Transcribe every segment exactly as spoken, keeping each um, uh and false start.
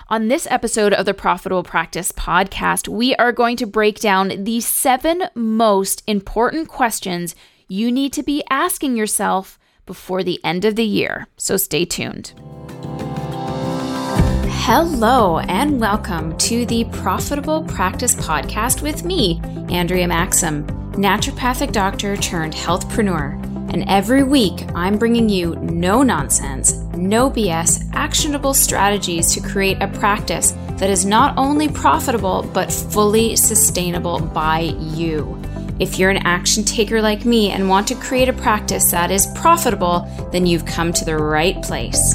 On this episode of the Profitable Practice podcast, we are going to break down the seven most important questions you need to be asking yourself before the end of the year. So stay tuned. Hello and welcome to the Profitable Practice podcast with me, Andrea Maxim, naturopathic doctor turned healthpreneur. And every week, I'm bringing you no nonsense, no B S, actionable strategies to create a practice that is not only profitable, but fully sustainable by you. If you're an action taker like me and want to create a practice that is profitable, then you've come to the right place.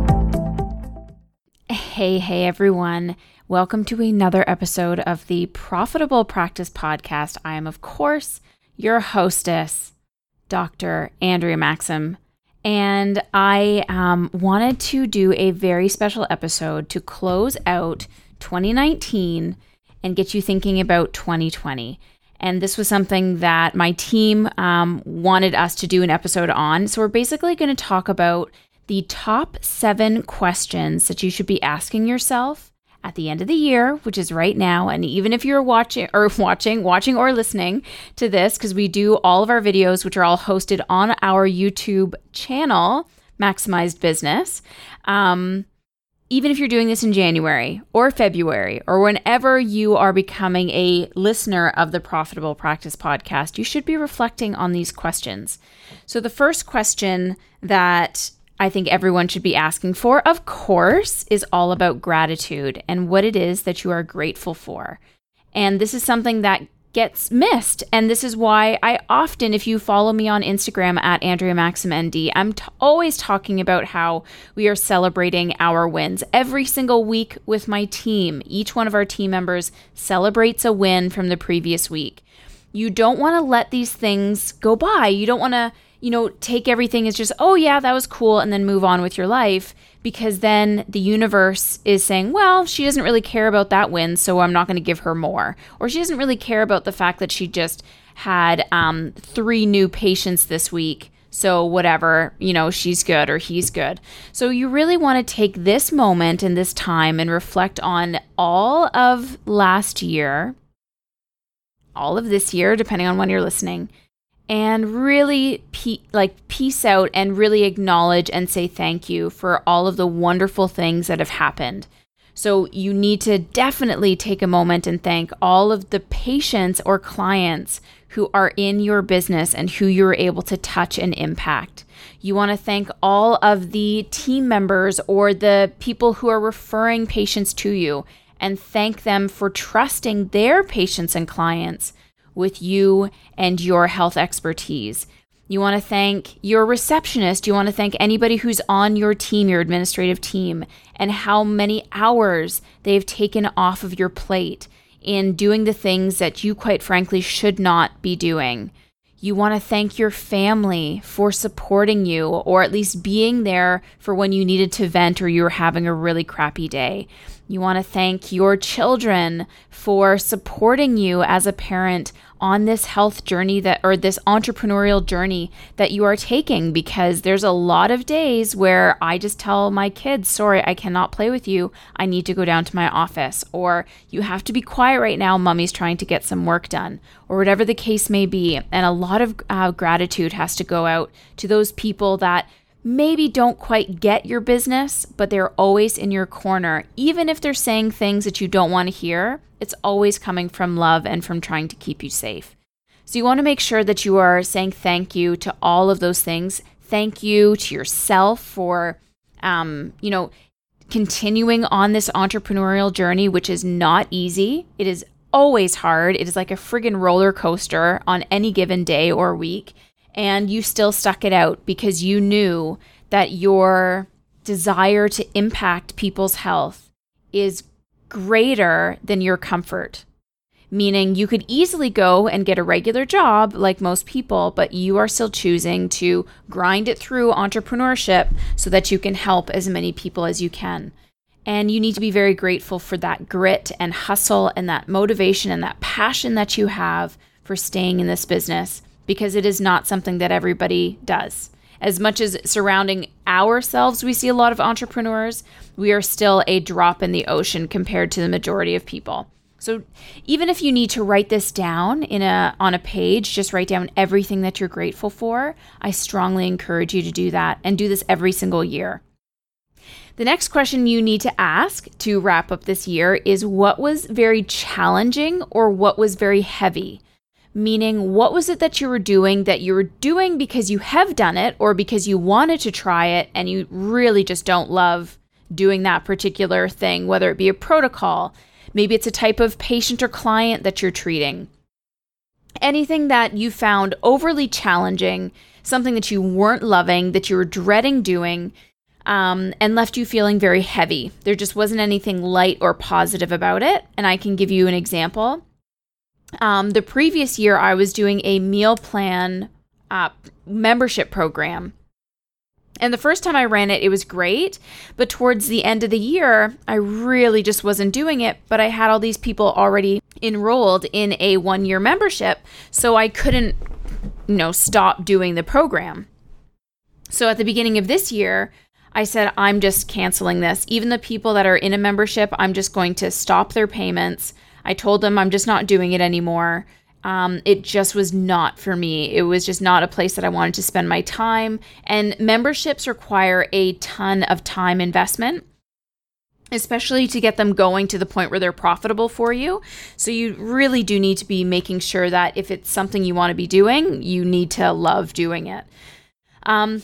Hey, hey, everyone. Welcome to another episode of the Profitable Practice podcast. I am, of course, your hostess, Doctor Andrea Maxim, and I um, wanted to do a very special episode to close out twenty nineteen and get you thinking about twenty twenty. And this was something that my team um, wanted us to do an episode on. So we're basically going to talk about the top seven questions that you should be asking yourself at the end of the year, which is right now. And even if you're watching or watching, watching or listening to this, because we do all of our videos, which are all hosted on our YouTube channel, Maximized Business. Um, even if you're doing this in January or February, or whenever you are becoming a listener of the Profitable Practice podcast, you should be reflecting on these questions. So the first question that I think everyone should be asking for, of course, is all about gratitude and what it is that you are grateful for. And this is something that gets missed. And this is why I often, if you follow me on Instagram at Andrea Maxim N D, I'm t- always talking about how we are celebrating our wins every single week with my team. Each one of our team members celebrates a win from the previous week. You don't want to let these things go by. You don't want to you know, take everything as just, oh yeah, that was cool, and then move on with your life, because then the universe is saying, well, she doesn't really care about that win, so I'm not going to give her more. Or she doesn't really care about the fact that she just had um, three new patients this week, so whatever, you know, she's good or he's good. So you really want to take this moment and this time and reflect on all of last year, all of this year, depending on when you're listening, and really pe- like peace out and really acknowledge and say thank you for all of the wonderful things that have happened. So you need to definitely take a moment and thank all of the patients or clients who are in your business and who you're able to touch and impact. You want to thank all of the team members or the people who are referring patients to you and thank them for trusting their patients and clients with you and your health expertise. You want to thank your receptionist. You want to thank anybody who's on your team, your administrative team, and how many hours they've taken off of your plate in doing the things that you, quite frankly, should not be doing. You want to thank your family for supporting you, or at least being there for when you needed to vent or you were having a really crappy day. You want to thank your children for supporting you as a parent on this health journey that, or this entrepreneurial journey that you are taking, because there's a lot of days where I just tell my kids, sorry, I cannot play with you. I need to go down to my office, or you have to be quiet right now. Mommy's trying to get some work done, or whatever the case may be. And a lot of uh, gratitude has to go out to those people that maybe don't quite get your business, but they're always in your corner. Even if they're saying things that you don't want to hear, it's always coming from love and from trying to keep you safe. So you want to make sure that you are saying thank you to all of those things. Thank you to yourself for, um, you know, continuing on this entrepreneurial journey, which is not easy. It is always hard. It is like a friggin' roller coaster on any given day or week. And you still stuck it out because you knew that your desire to impact people's health is greater than your comfort. Meaning you could easily go and get a regular job like most people, but you are still choosing to grind it through entrepreneurship so that you can help as many people as you can. And you need to be very grateful for that grit and hustle and that motivation and that passion that you have for staying in this business, because it is not something that everybody does. As much as surrounding ourselves, we see a lot of entrepreneurs, we are still a drop in the ocean compared to the majority of people. So even if you need to write this down in a on a page, just write down everything that you're grateful for. I strongly encourage you to do that and do this every single year. The next question you need to ask to wrap up this year is, what was very challenging or what was very heavy? Meaning, what was it that you were doing that you were doing because you have done it or because you wanted to try it and you really just don't love doing that particular thing, whether it be a protocol, maybe it's a type of patient or client that you're treating. Anything that you found overly challenging, something that you weren't loving, that you were dreading doing, um, and left you feeling very heavy. There just wasn't anything light or positive about it. And I can give you an example. Um, the previous year, I was doing a meal plan uh, membership program. And the first time I ran it, it was great. But towards the end of the year, I really just wasn't doing it. But I had all these people already enrolled in a one-year membership. So I couldn't, you know, stop doing the program. So at the beginning of this year, I said, I'm just canceling this. Even the people that are in a membership, I'm just going to stop their payments. I told them I'm just not doing it anymore. Um, it just was not for me. It was just not a place that I wanted to spend my time. And memberships require a ton of time investment, especially to get them going to the point where they're profitable for you. So you really do need to be making sure that if it's something you want to be doing, you need to love doing it. Um,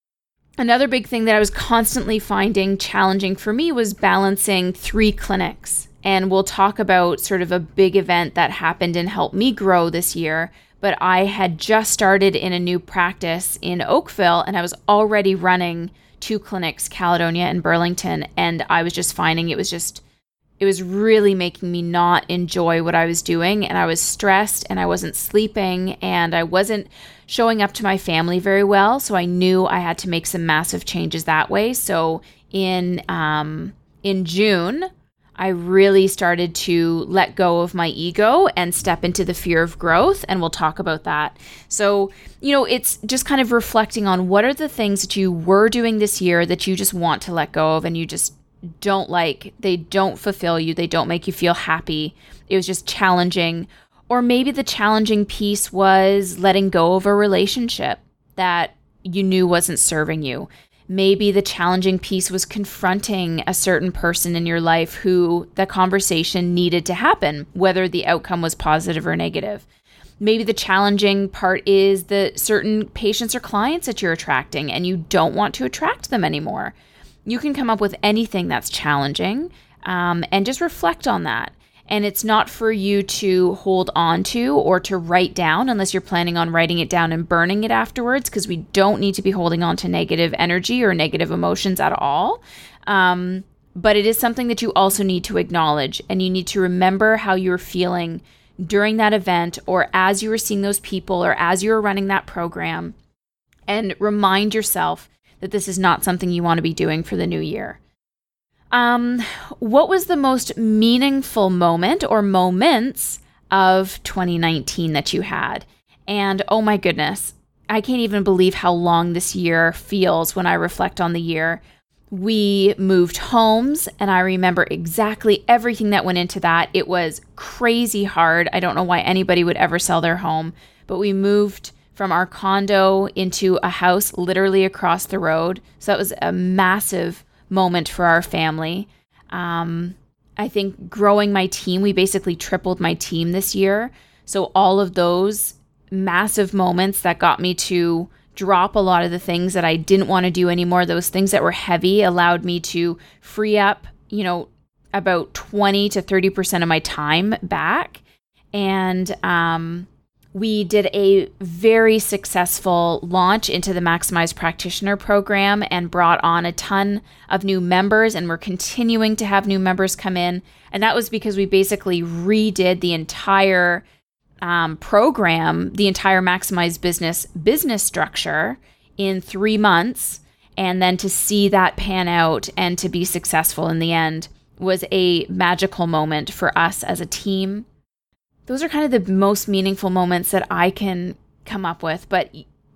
another big thing that I was constantly finding challenging for me was balancing three clinics. And we'll talk about sort of a big event that happened and helped me grow this year. But I had just started in a new practice in Oakville, and I was already running two clinics, Caledonia and Burlington. And I was just finding it was just, it was really making me not enjoy what I was doing. And I was stressed and I wasn't sleeping and I wasn't showing up to my family very well. So I knew I had to make some massive changes that way. So in, um, in June, I really started to let go of my ego and step into the fear of growth. And we'll talk about that. So, you know, it's just kind of reflecting on what are the things that you were doing this year that you just want to let go of and you just don't like. They don't fulfill you. They don't make you feel happy. It was just challenging. Or maybe the challenging piece was letting go of a relationship that you knew wasn't serving you. Maybe the challenging piece was confronting a certain person in your life who the conversation needed to happen, whether the outcome was positive or negative. Maybe the challenging part is the certain patients or clients that you're attracting and you don't want to attract them anymore. You can come up with anything that's challenging um, and just reflect on that. And it's not for you to hold on to or to write down unless you're planning on writing it down and burning it afterwards, because we don't need to be holding on to negative energy or negative emotions at all. Um, but it is something that you also need to acknowledge, and you need to remember how you were feeling during that event or as you were seeing those people or as you were running that program, and remind yourself that this is not something you want to be doing for the new year. Um, what was the most meaningful moment or moments of twenty nineteen that you had? And oh my goodness, I can't even believe how long this year feels when I reflect on the year. We moved homes, and I remember exactly everything that went into that. It was crazy hard. I don't know why anybody would ever sell their home, but we moved from our condo into a house literally across the road. So that was a massive moment for our family. Um, I think growing my team, we basically tripled my team this year. So all of those massive moments that got me to drop a lot of the things that I didn't want to do anymore, those things that were heavy, allowed me to free up, you know, about twenty to thirty percent of my time back. And, um, we did a very successful launch into the Maximize Practitioner program and brought on a ton of new members, and we're continuing to have new members come in. And that was because we basically redid the entire um, program, the entire Maximize Business business structure in three months. And then to see that pan out and to be successful in the end was a magical moment for us as a team. Those are kind of the most meaningful moments that I can come up with. But,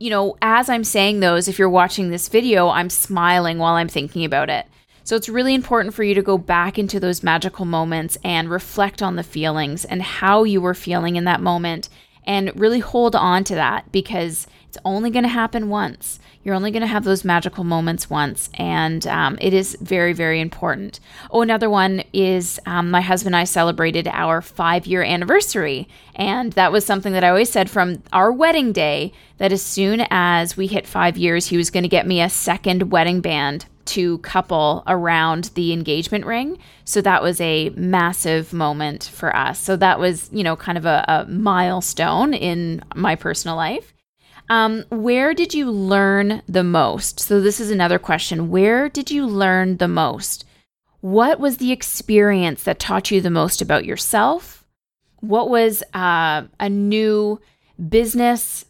you know, as I'm saying those, if you're watching this video, I'm smiling while I'm thinking about it. So it's really important for you to go back into those magical moments and reflect on the feelings and how you were feeling in that moment, and really hold on to that, because it's only going to happen once. You're only going to have those magical moments once, and um, it is very, very important. Oh, another one is um, my husband and I celebrated our five-year anniversary, and that was something that I always said from our wedding day, that as soon as we hit five years, he was going to get me a second wedding band to couple around the engagement ring. So that was a massive moment for us. So that was, you know, kind of a, a milestone in my personal life. Um, where did you learn the most? So this is another question. Where did you learn the most? What was the experience that taught you the most about yourself? What was uh, a new business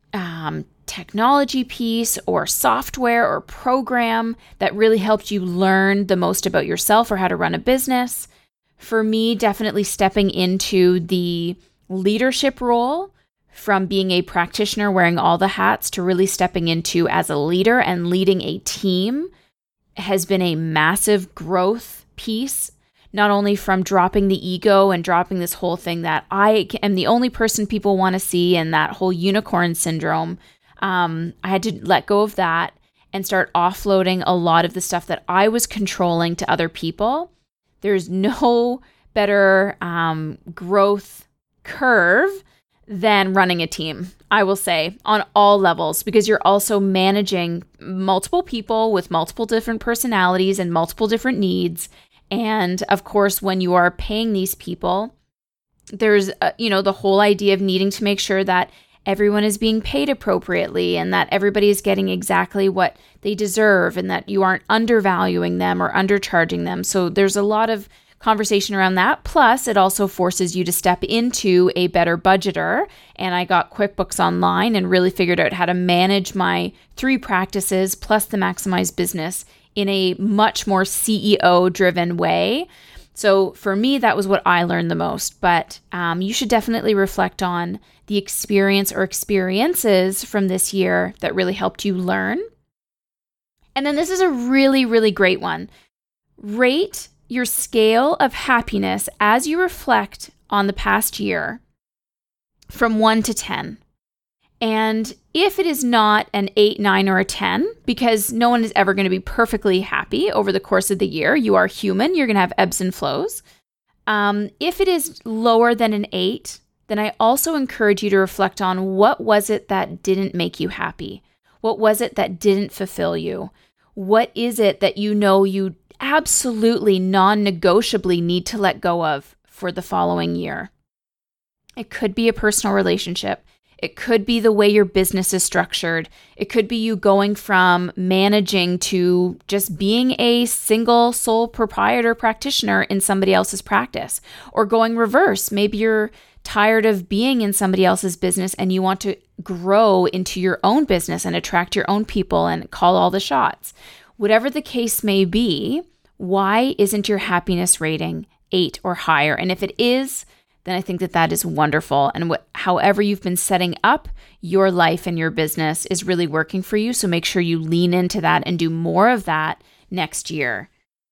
um, technology piece or software or program that really helped you learn the most about yourself or how to run a business? For me, definitely stepping into the leadership role, from being a practitioner wearing all the hats to really stepping into as a leader and leading a team, has been a massive growth piece. Not only from dropping the ego and dropping this whole thing that I am the only person people want to see, and that whole unicorn syndrome. Um, I had to let go of that and start offloading a lot of the stuff that I was controlling to other people. There's no better um, growth curve than running a team, I will say, on all levels, because you're also managing multiple people with multiple different personalities and multiple different needs. And of course, when you are paying these people, there's, uh, you know, the whole idea of needing to make sure that everyone is being paid appropriately and that everybody is getting exactly what they deserve and that you aren't undervaluing them or undercharging them. So there's a lot of conversation around that. Plus, it also forces you to step into a better budgeter. And I got QuickBooks Online and really figured out how to manage my three practices plus the Maximize business in a much more C E O-driven way. So for me, that was what I learned the most. But um, you should definitely reflect on the experience or experiences from this year that really helped you learn. And then this is a really, really great one. Rate your scale of happiness as you reflect on the past year from one to ten. And if it is not an eight, nine, or a ten, because no one is ever going to be perfectly happy over the course of the year, you are human, you're going to have ebbs and flows. Um, if it is lower than an eight, then I also encourage you to reflect on what was it that didn't make you happy? What was it that didn't fulfill you? What is it that you know you absolutely non-negotiably need to let go of for the following year? It could be a personal relationship. It could be the way your business is structured. It could be you going from managing to just being a single sole proprietor practitioner in somebody else's practice, or going reverse. Maybe you're tired of being in somebody else's business and you want to grow into your own business and attract your own people and call all the shots. Whatever the case may be, why isn't your happiness rating eight or higher? And if it is, then I think that that is wonderful. And wh- however you've been setting up your life and your business is really working for you. So make sure you lean into that and do more of that next year.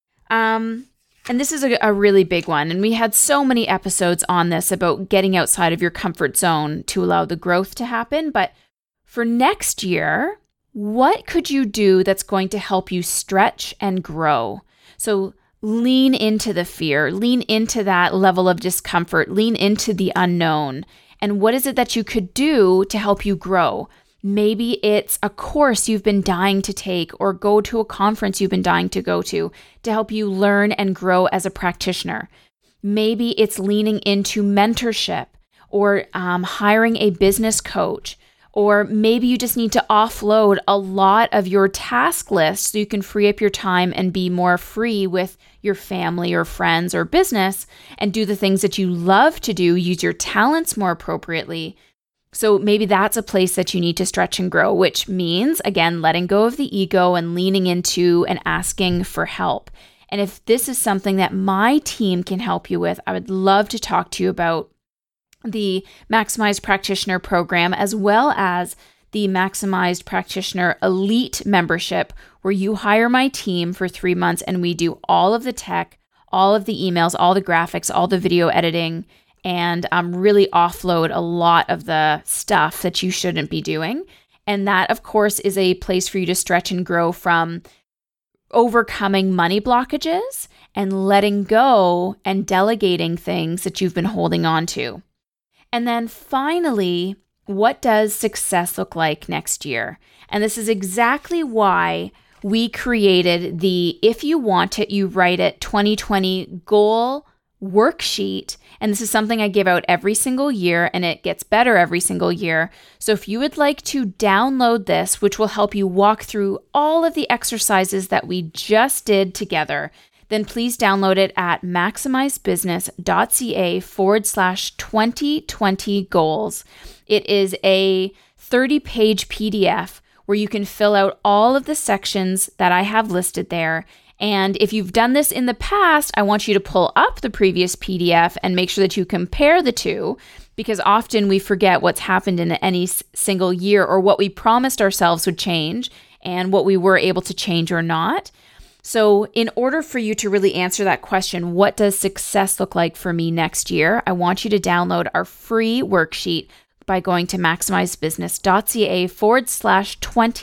Um, and this is a, a really big one. And we had so many episodes on this about getting outside of your comfort zone to allow the growth to happen. But for next year, what could you do that's going to help you stretch and grow? So lean into the fear, lean into that level of discomfort, lean into the unknown. And what is it that you could do to help you grow? Maybe it's a course you've been dying to take, or go to a conference you've been dying to go to to help you learn and grow as a practitioner. Maybe it's leaning into mentorship, or um, hiring a business coach. Or maybe you just need to offload a lot of your task list so you can free up your time and be more free with your family or friends or business and do the things that you love to do, use your talents more appropriately. So maybe that's a place that you need to stretch and grow, which means, again, letting go of the ego and leaning into and asking for help. And if this is something that my team can help you with, I would love to talk to you about the Maximize Practitioner program, as well as the Maximized Practitioner Elite membership, where you hire my team for three months and we do all of the tech, all of the emails, all the graphics, all the video editing, and um, really offload a lot of the stuff that you shouldn't be doing. And that, of course, is a place for you to stretch and grow from overcoming money blockages and letting go and delegating things that you've been holding on to. And then finally, what does success look like next year? And this is exactly why we created the If You Want It, You Write It twenty twenty goal worksheet. And this is something I give out every single year, and it gets better every single year. So if you would like to download this, which will help you walk through all of the exercises that we just did together, then please download it at maximizebusiness.ca forward slash 2020 goals. It is a thirty page P D F where you can fill out all of the sections that I have listed there. And if you've done this in the past, I want you to pull up the previous P D F and make sure that you compare the two, because often we forget what's happened in any single year or what we promised ourselves would change and what we were able to change or not. So in order for you to really answer that question, what does success look like for me next year? I want you to download our free worksheet by going to maximizebusiness.ca forward slash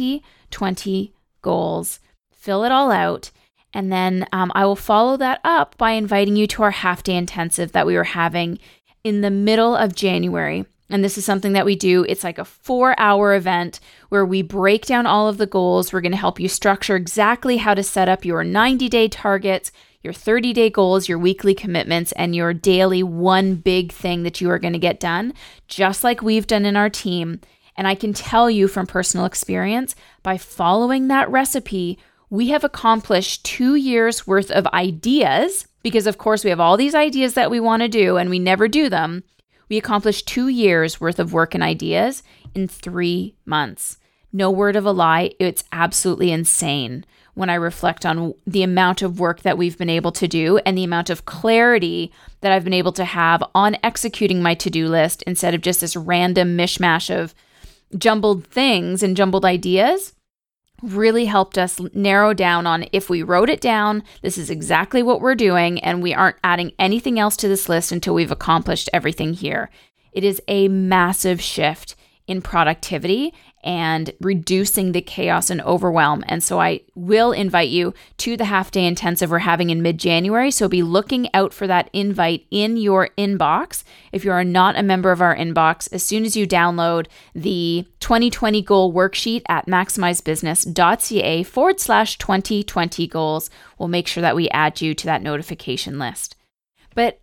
2020 goals. Fill it all out. And then um, I will follow that up by inviting you to our half-day intensive that we were having in the middle of January. And this is something that we do. It's like a four-hour event where we break down all of the goals. We're going to help you structure exactly how to set up your ninety-day targets, your thirty-day goals, your weekly commitments, and your daily one big thing that you are going to get done, just like we've done in our team. And I can tell you from personal experience, by following that recipe, we have accomplished two years worth of ideas, because of course we have all these ideas that we want to do and we never do them. We accomplished two years worth of work and ideas in three months. No word of a lie, it's absolutely insane when I reflect on the amount of work that we've been able to do and the amount of clarity that I've been able to have on executing my to-do list instead of just this random mishmash of jumbled things and jumbled ideas. Really helped us narrow down on, if we wrote it down, this is exactly what we're doing, and we aren't adding anything else to this list until we've accomplished everything here. It is a massive shift in productivity and reducing the chaos and overwhelm. And so I will invite you to the half-day intensive we're having in mid-January. So be looking out for that invite in your inbox. If you are not a member of our inbox, as soon as you download the twenty twenty goal worksheet at maximizebusiness.ca forward slash 2020 goals, we'll make sure that we add you to that notification list. But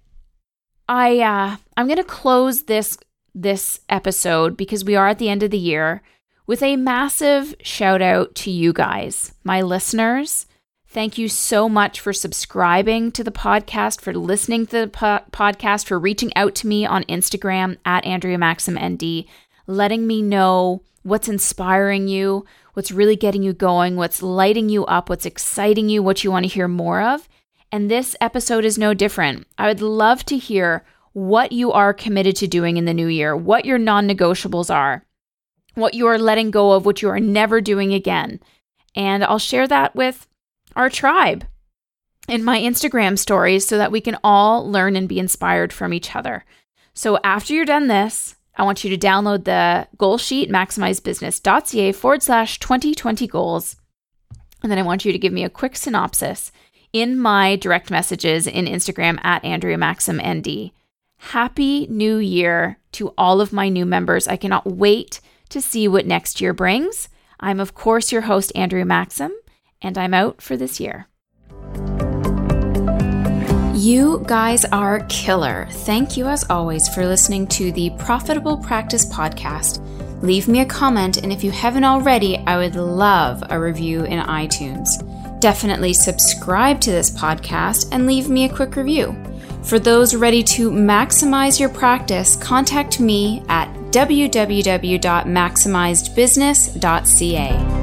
I, uh, I'm going to close this this episode, because we are at the end of the year, with a massive shout out to you guys, my listeners. Thank you so much for subscribing to the podcast, for listening to the po- podcast, for reaching out to me on Instagram at Andrea Maxim N D, letting me know what's inspiring you, what's really getting you going, what's lighting you up, what's exciting you, what you want to hear more of. And this episode is no different. I would love to hear what you are committed to doing in the new year, what your non-negotiables are, what you are letting go of, what you are never doing again. And I'll share that with our tribe in my Instagram stories so that we can all learn and be inspired from each other. So after you're done this, I want you to download the goal sheet, maximizebusiness.ca forward slash 2020 goals. And then I want you to give me a quick synopsis in my direct messages in Instagram at Andrea Maxim N D. Happy New Year to all of my new members. I cannot wait to see what next year brings. I'm, of course, your host, Andrea Maxim, and I'm out for this year. You guys are killer. Thank you, as always, for listening to the Profitable Practice Podcast. Leave me a comment, and if you haven't already, I would love a review in iTunes. Definitely subscribe to this podcast and leave me a quick review. For those ready to maximize your practice, contact me at w w w dot maximized business dot c a.